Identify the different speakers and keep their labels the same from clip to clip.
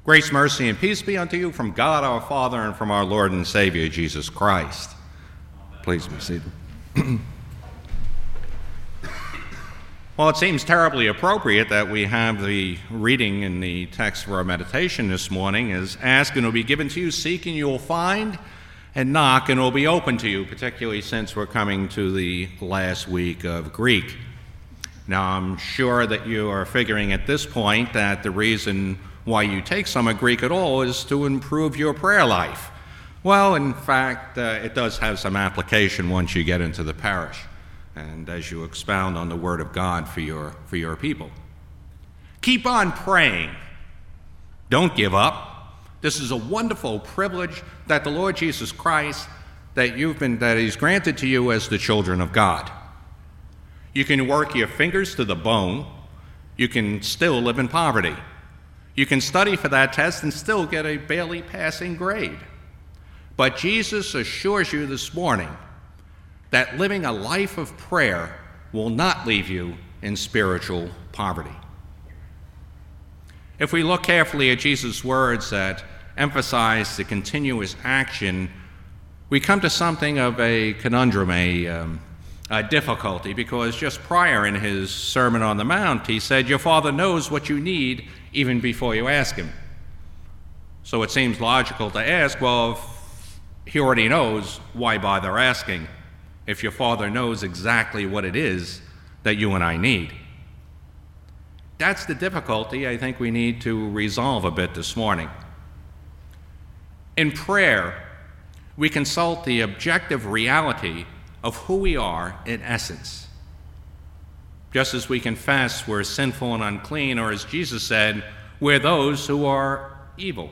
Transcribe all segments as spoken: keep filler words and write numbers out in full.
Speaker 1: Grace, mercy, and peace be unto you from God our Father and from our Lord and Savior, Jesus Christ. Please be seated. Well, it seems terribly appropriate that we have the reading in the text for our meditation this morning is ask and it will be given to you, seek and you will find, and knock and it will be open to you, particularly since we're coming to the last week of Greek. Now, I'm sure that you are figuring at this point that the reason why you take some of Greek at all is to improve your prayer life. Well, in fact, uh, it does have some application once you get into the parish and as you expound on the Word of God for your, for your people. Keep on praying. Don't give up. This is a wonderful privilege that the Lord Jesus Christ, that you've been, that He's granted to you as the children of God. You can work your fingers to the bone. You can still live in poverty. You can study for that test and still get a barely passing grade. But Jesus assures you this morning that living a life of prayer will not leave you in spiritual poverty. If we look carefully at Jesus' words that emphasize the continuous action, we come to something of a conundrum, a, um, a difficulty, because just prior in his Sermon on the Mount, he said, your Father knows what you need even before you ask him. So it seems logical to ask, well, if he already knows, why bother asking if your Father knows exactly what it is that you and I need? That's the difficulty I think we need to resolve a bit this morning. In prayer, we consult the objective reality of who we are in essence. Just as we confess we're sinful and unclean, or as Jesus said, we're those who are evil.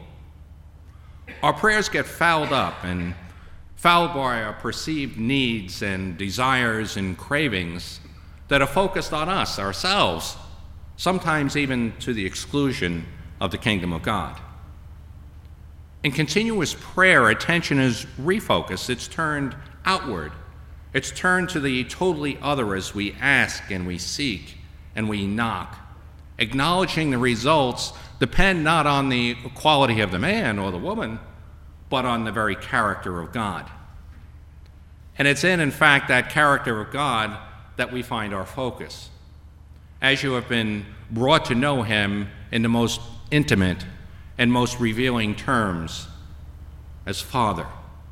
Speaker 1: Our prayers get fouled up and fouled by our perceived needs and desires and cravings that are focused on us, ourselves, sometimes even to the exclusion of the kingdom of God. In continuous prayer, attention is refocused. It's turned outward. It's turned to the totally other as we ask and we seek and we knock, acknowledging the results depend not on the quality of the man or the woman, but on the very character of God. And it's in, in fact, that character of God that we find our focus. As you have been brought to know him in the most intimate and most revealing terms as Father.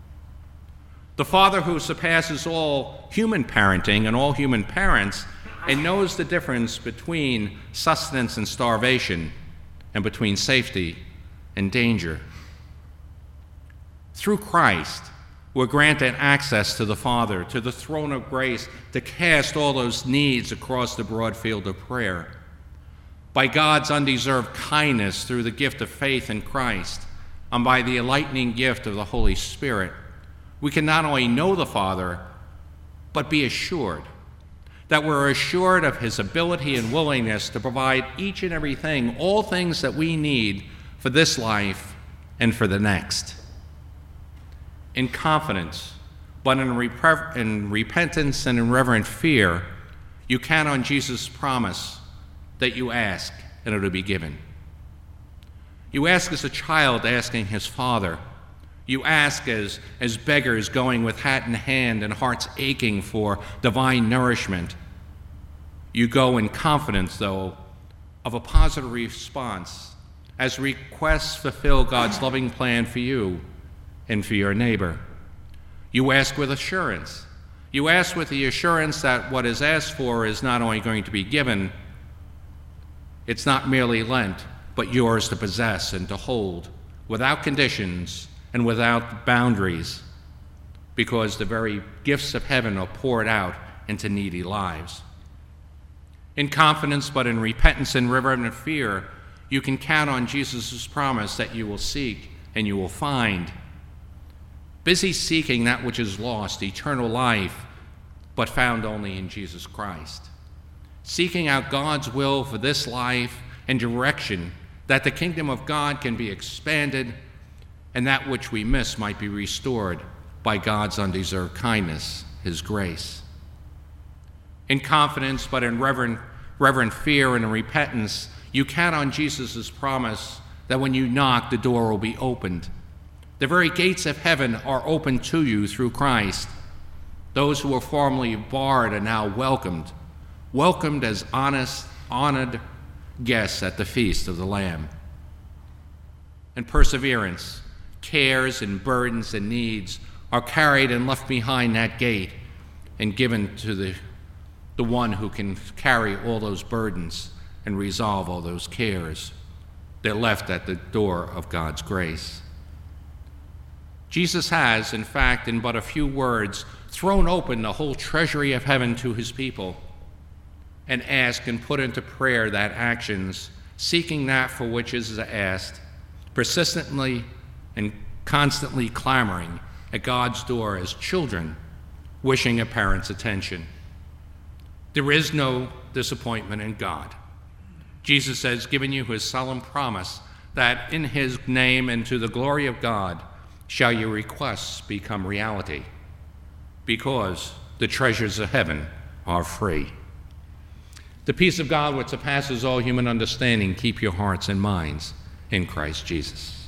Speaker 1: The Father who surpasses all human parenting and all human parents and knows the difference between sustenance and starvation and between safety and danger. Through Christ, we're granted access to the Father, to the throne of grace, to cast all those needs across the broad field of prayer. By God's undeserved kindness through the gift of faith in Christ, and by the enlightening gift of the Holy Spirit, we can not only know the Father, but be assured that we're assured of his ability and willingness to provide each and everything, all things that we need for this life and for the next. In confidence, but in, rep- in repentance and in reverent fear, you count on Jesus' promise that you ask and it will be given. You ask as a child asking his father. You ask as, as beggars going with hat in hand and hearts aching for divine nourishment. You go in confidence, though, of a positive response as requests fulfill God's loving plan for you and for your neighbor. You ask with assurance. You ask with the assurance that what is asked for is not only going to be given, it's not merely lent, but yours to possess and to hold without conditions and without boundaries, because the very gifts of heaven are poured out into needy lives. In confidence, but in repentance and reverent fear, you can count on Jesus' promise that you will seek and you will find. Busy seeking that which is lost, eternal life, but found only in Jesus Christ. Seeking out God's will for this life and direction, that the kingdom of God can be expanded and that which we miss might be restored by God's undeserved kindness, his grace. In confidence, but in reverent, reverent fear and in repentance, you count on Jesus' promise that when you knock, the door will be opened. The very gates of heaven are open to you through Christ. Those who were formerly barred are now welcomed, welcomed as honest, honored guests at the feast of the Lamb. And perseverance, cares and burdens and needs are carried and left behind that gate and given to the, the one who can carry all those burdens and resolve all those cares. They're left at the door of God's grace. Jesus has, in fact, in but a few words, thrown open the whole treasury of heaven to his people and asked and put into prayer that actions, seeking that for which is asked, persistently and constantly clamoring at God's door as children, wishing a parent's attention. There is no disappointment in God. Jesus has given you his solemn promise that in his name and to the glory of God shall your requests become reality, because the treasures of heaven are free. The peace of God which surpasses all human understanding keep your hearts and minds in Christ Jesus.